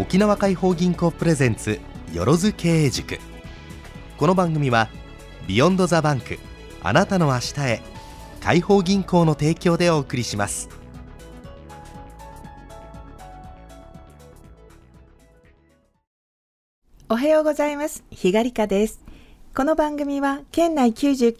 沖縄解放銀行プレゼンツよろず経営塾。この番組はビヨンドザバンク、あなたの明日へ、解放銀行の提供でお送りします。 おはようございます。ひがりかです。この番組は県内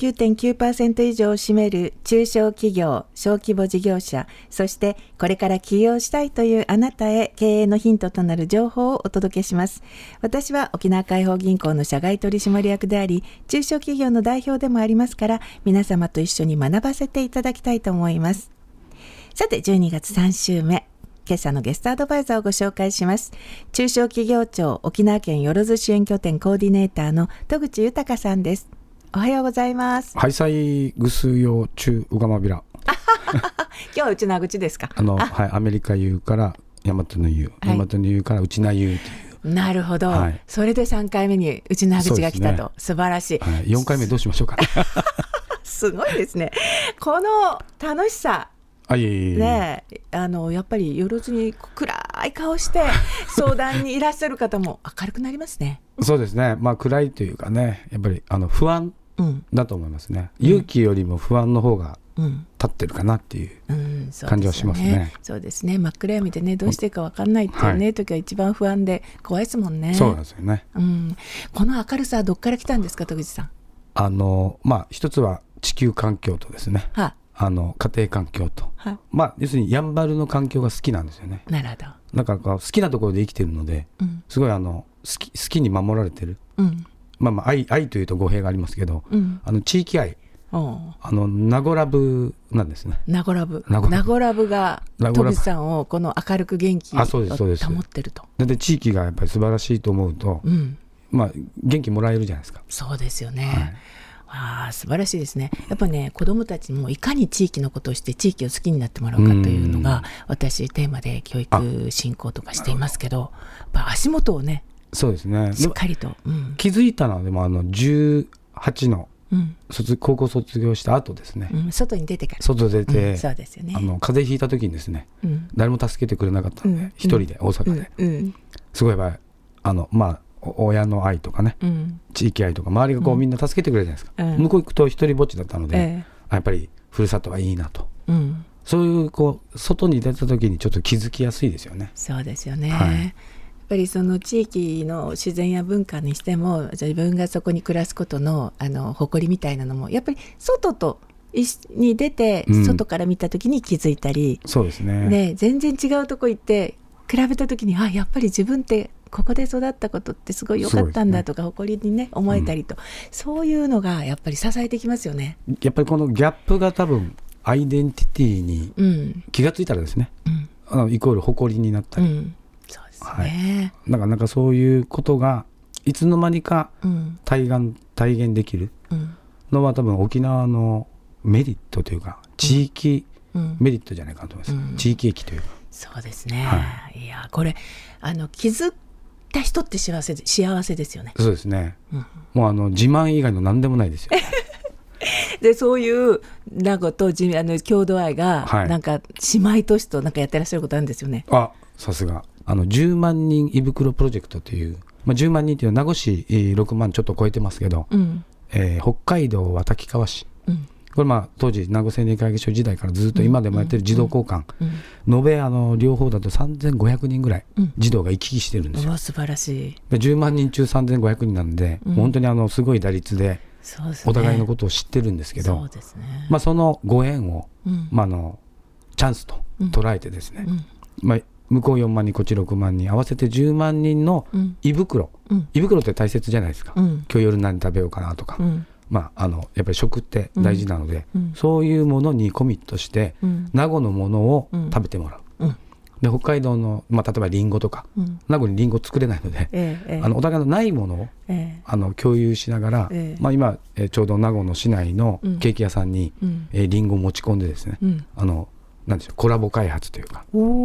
99.9% 以上を占める中小企業、小規模事業者、そしてこれから起業したいというあなたへ経営のヒントとなる情報をお届けします。私は沖縄解放銀行の社外取締役であり、中小企業の代表でもありますから、皆様と一緒に学ばせていただきたいと思います。さて、12月3週目。今朝のゲストアドバイザーをご紹介します。中小企業庁沖縄県よろず支援拠点コーディネーターの戸口豊さんです。おはようございます。 はいさいぐすよ中うがまびら今日はうちな口ですか。 はい、アメリカ言うから大和の言う、大和の言うからうちな言うという。 なるほど、はい、それで3回目にうちな口が来たと、素晴らしい、 はい、4回目どうしましょうかすごいですね。この楽しさね、やっぱりよろずに暗い顔して相談にいらっしゃる方も明るくなりますねそうですね、暗いというかね、やっぱり不安だと思いますね、勇気よりも不安の方が立ってるかなっていう感じはしますね。 そうですね、真っ暗闇でね、どうしていいか分かんないっていうね、時は一番不安で怖いですもんね。 そうなんですよね、 この明るさはどっから来たんですか、戸口さん。 一つは地球環境とですね、家庭環境と、要するにやんばるの環境が好きなんですよね。 なるほど。 なんか好きなところで生きてるので、すごい好きに守られてる、愛というと語弊がありますけど、地域愛、ナゴラブなんですね。 ナゴラブが戸口さんをこの明るく元気を保ってると。 で地域がやっぱり素晴らしいと思うと、元気もらえるじゃないですか。 そうですよね、素晴らしいですね。やっぱね、子どもたちもいかに地域のことをして地域を好きになってもらうかというのが私テーマで教育振興とかしていますけど、やっぱ足元をね、 そうですね、 しっかりと、 気づいたのはでも18の、高校卒業した後ですね、 外に出てから、 外出て、 そうですよね、 風邪ひいた時にですね、誰も助けてくれなかったので、一人で大阪で、すごいやっぱり親の愛とかね、地域愛とか周りがみんな助けてくれるじゃないですか、向こう行くと一人ぼっちだったので、やっぱりふるさとはいいなと、そういう外に出た時にちょっと気づきやすいですよね。 そうですよね、やっぱりその地域の自然や文化にしても、自分がそこに暮らすことの誇りみたいなのもやっぱり外に出て、外から見た時に気づいたり、 そうですね、 全然違うとこ行って比べた時に、やっぱり自分ってここで育ったことってすごい良かったんだとか、誇りにね思えたりと、そういうのがやっぱり支えてきますよね。 やっぱりこのギャップが多分アイデンティティに気がついたらですね、イコール誇りになったり、 そうですね、 なんかそういうことがいつの間にか体現できるのは、多分沖縄のメリットというか地域メリットじゃないかと思います、地域益というか。 そうですね、いやこれ気づった人って幸せですよね。 そうですね、もう自慢以外の何でもないですよでそういう名護と郷土愛が、なんか姉妹都市となんかやってらっしゃることあるんですよね。 さすが10万人胃袋プロジェクトという、10万人というのは名護市6万ちょっと超えてますけど、北海道は滝川市、これ当時名護青年会議所時代からずっと今でもやってる児童交換、延べ両方だと3500人ぐらい児童が行き来してるんですよ。 素晴らしい。 で10万人中3500人なんで、本当にすごい打率でお互いのことを知ってるんですけど、そのご縁を、チャンスと捉えてですね、向こう4万人こっち6万人合わせて10万人の胃袋、胃袋って大切じゃないですか、今日夜何食べようかなとか、やっぱり食って大事なので、そういうものにコミットして、名護のものを食べてもらう、で北海道の、例えばリンゴとか、名護にリンゴ作れないので、お互いのないものを、共有しながら、今、ちょうど名護の市内のケーキ屋さんに、リンゴを持ち込んでですね、なんでしょう、コラボ開発というか、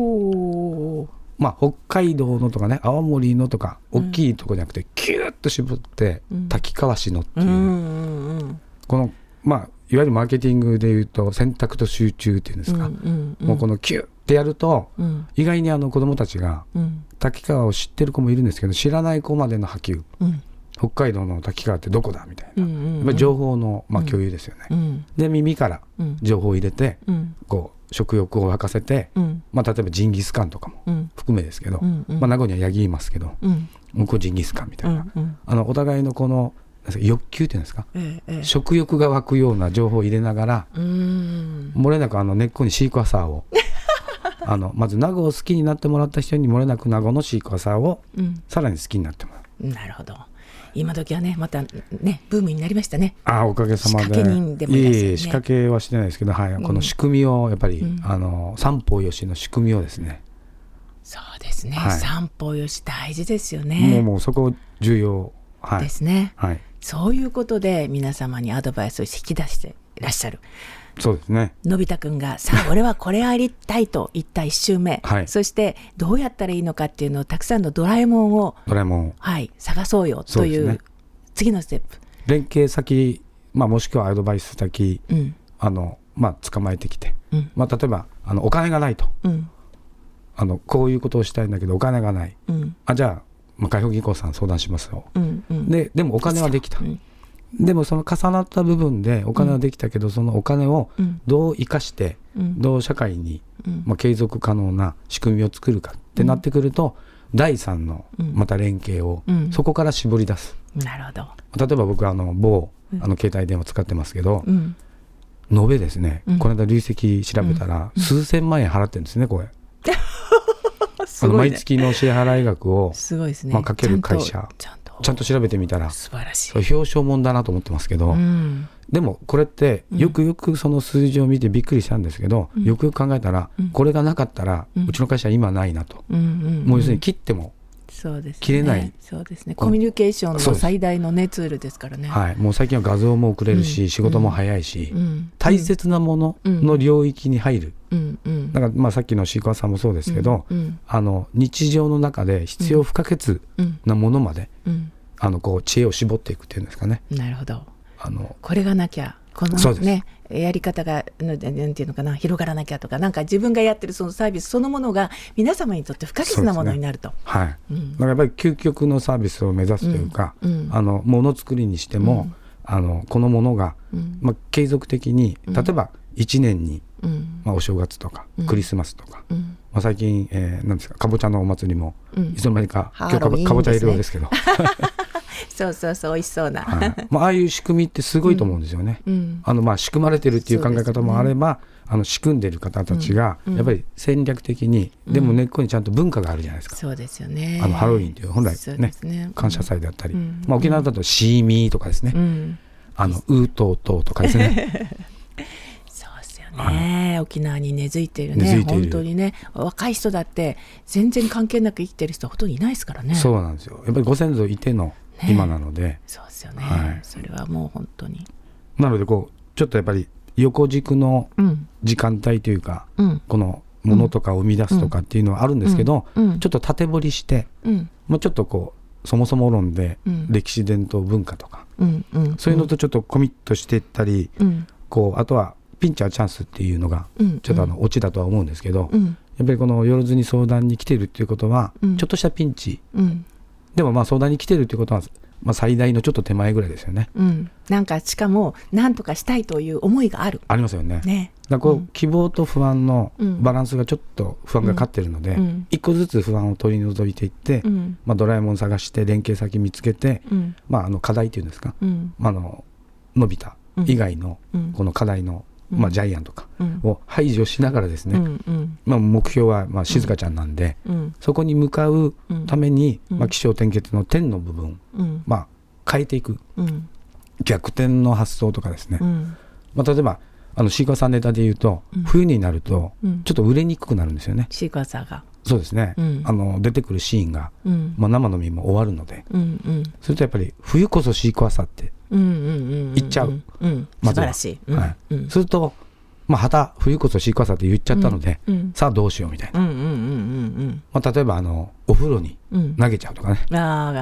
北海道のとかね、青森のとか大きいところじゃなくて、キューッと絞って滝川市のっていう、このいわゆるマーケティングでいうと選択と集中っていうんですか、もうこのキュッってやると、意外に子どもたちが、滝川を知ってる子もいるんですけど、知らない子までの波及、北海道の滝川ってどこだみたいな、やっぱり情報の、共有ですよね、で耳から情報を入れて、こう食欲を沸かせて、例えばジンギスカンとかも含めですけど、名護にはヤギいますけど、向こうジンギスカンみたいな、お互いのこの欲求っていうんですか、食欲が湧くような情報を入れながら、漏れなく根っこにシークワーサーをまず名護を好きになってもらった人に漏れなく名護のシークワーサーをさらに好きになってもらう。 なるほど。今時はね、またね、ブームになりましたね。 おかげさまで。 仕掛け人でもいいですよね。 仕掛けはしてないですけど、この仕組みをやっぱり、三方よしの仕組みをですね。 そうですね、三方よし大事ですよね。 もうそこ重要、 ですね、そういうことで皆様にアドバイスを引き出していらっしゃる。 そうですね。 のび太くんがさあ俺はこれやりたいと言った1周目、そしてどうやったらいいのかっていうのをたくさんのドラえもんを探そうよという次のステップ、 連携先、もしくはアドバイス先、捕まえてきて、例えばお金がないと、こういうことをしたいんだけどお金がない、じゃあ、海保銀行さん相談しますよ、でもお金はできた、でもその重なった部分でお金はできたけど、そのお金をどう生かして、どう社会に、継続可能な仕組みを作るかってなってくると、第三のまた連携をそこから絞り出す。 なるほど。 例えば僕某携帯電話使ってますけど、延べですね、この間累積調べたら、数千万円払ってるんですね、これ。毎月の支払い額をかける会社、ちゃんと調べてみたら素晴らしい、 表彰もんだなと思ってますけど、でもこれってよくよくその数字を見てびっくりしたんですけど、よくよく考えたら、これがなかったらうちの会社は今ないなと、もう要するに切っても切れない、 そうですね、コミュニケーションの最大の、ツールですからね。 もう最近は画像も送れるし、仕事も早いし、大切なものの領域に入る、だからさっきのシークワーサーもそうですけど、日常の中で必要不可欠なものまで、こう知恵を絞っていくっていうんですかね。 なるほど。これがなきゃ、このねやり方がなんていうのかな、広がらなきゃとか、なんか自分がやってるそのサービスそのものが皆様にとって不可欠なものになると。だからやっぱり究極のサービスを目指すというか、ものづくりにしても、このものが、継続的に、例えば1年に、お正月とかクリスマスとか、最近、なんですか、かぼちゃのお祭りも、いつの間にか今日かぼちゃいるようですけどそうそうそう、美味しそうな、 ああいう仕組みってすごいと思うんですよね。仕組まれてるっていう考え方もあれば、仕組んでる方たちがやっぱり戦略的に、でも根っこにちゃんと文化があるじゃないですか。 そうですよね。 ハロウィンという本来ね、感謝祭だったり、沖縄だとシーミーとかですね、ウートートーとかですね沖縄に根付いているね、本当にね、若い人だって全然関係なく生きてる人はほとんどいないですからね。 そうなんですよ。やっぱりご先祖いての今なので、 そうですよね、それはもう本当に。 なのでちょっとやっぱり横軸の時間帯というか、このものとかを生み出すとかっていうのはあるんですけど、ちょっと縦掘りして、もうちょっとそもそも論で歴史伝統文化とか、そういうのとちょっとコミットしていったり、あとはピンチはチャンスっていうのがちょっとオチだとは思うんですけど、やっぱりこのよろずに相談に来てるっていうことは、ちょっとしたピンチ、でも相談に来てるっていうことは、最大のちょっと手前ぐらいですよね。 なんかしかも何とかしたいという思いがありますよね。だから希望と不安のバランスがちょっと不安が勝ってるので、一個ずつ不安を取り除いていって、ドラえもん探して連携先見つけて、課題っていうんですか、のび太以外のこの課題のジャイアンとかを排除しながらですね、目標は静香ちゃんなんで、そこに向かうために起承転結の点の部分、変えていく、逆転の発想とかですね、例えばシークワーサーネタでいうと、冬になるとちょっと売れにくくなるんですよね、シークワーサーが。 そうですね、出てくるシーンが、生の身も終わるので、それとやっぱり冬こそシークワーサーって言っちゃう、 素晴らしい。 すると冬こそシークワーサーって言っちゃったので、さあどうしようみたいな、例えばお風呂に投げちゃうとかね、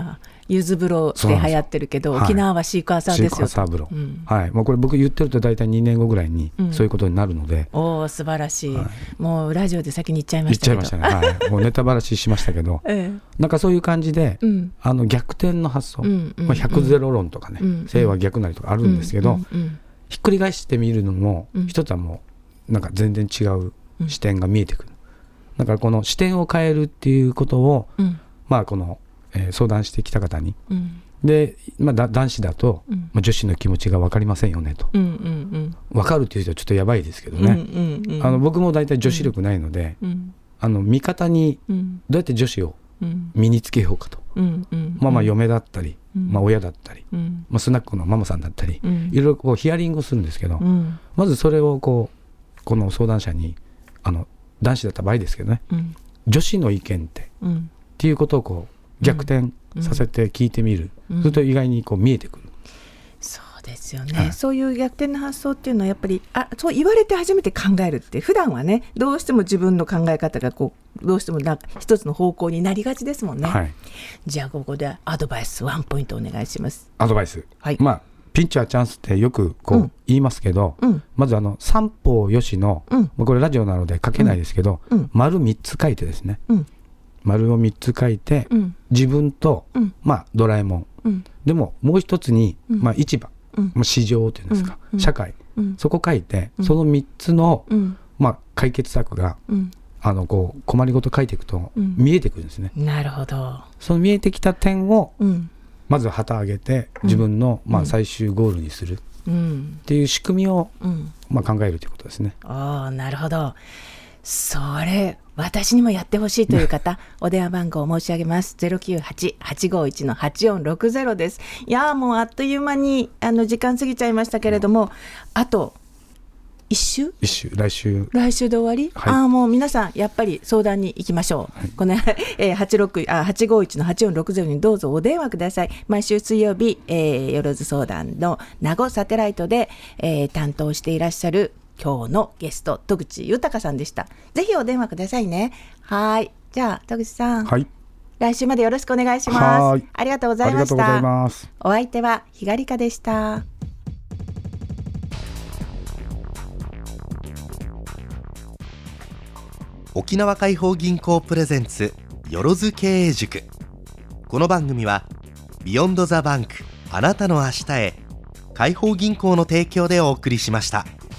柚子風呂で流行ってるけど、沖縄はシークワーサーですよ。 シークワーサー風呂、はい、もうこれ僕言ってると大体2年後ぐらいにそういうことになるので、 おー素晴らしい、もうラジオで先に言っちゃいましたけど、 言っちゃいましたね、はい、もうネタばらししましたけど、なんかそういう感じで、逆転の発想、100ゼロ論とかね、正は逆なりとかあるんですけど、ひっくり返してみるのも、一つはもうなんか全然違う視点が見えてくる。だからこの視点を変えるっていうことを、この、相談してきた方に、で、男子だと、女子の気持ちが分かりませんよねと、分かるっていう人はちょっとやばいですけどね、僕も大体女子力ないので、味方にどうやって女子を身につけようかと、嫁だったり、親だったり、スナックのママさんだったり、いろいろこうヒアリングをするんですけど、まずそれをこの相談者に男子だった場合ですけどね、女子の意見っていうことを逆転させて聞いてみる、すると意外に見えてくる。 そうですよね、そういう逆転の発想っていうのはやっぱりそう言われて初めて考えるって、普段はねどうしても自分の考え方がどうしても一つの方向になりがちですもんね、じゃあここでアドバイスワンポイントお願いします。 アドバイス、ピンチはチャンスってよく言いますけど、まず三方よしの、これラジオなので書けないですけど、丸3つ書いてですね、丸を3つ書いて、自分と、ドラえもん、でももう一つに、市場、市場っていうんですか、社会、そこ書いて、その3つの、解決策が、困りごと書いていくと見えてくるんですね。 なるほど。 その見えてきた点を、まず旗上げて自分の最終ゴールにするっていう仕組みを考えるということですね。 なるほど。それ私にもやってほしいという方お電話番号を申し上げます。 098-851-8460 です。いやもうあっという間に時間過ぎちゃいましたけれども、あと1週来週で終わり、もう皆さんやっぱり相談に行きましょう、この851-8460 にどうぞお電話ください。毎週水曜日、よろず相談の名護サテライトで、担当していらっしゃる今日のゲスト戸口豊さんでした。ぜひお電話くださいね。はい、じゃあ戸口さん、来週までよろしくお願いします。ありがとうございました。お相手はひがりかでした。 沖縄解放銀行プレゼンツよろず経営塾。この番組はビヨンドザバンク、あなたの明日へ、解放銀行の提供でお送りしました。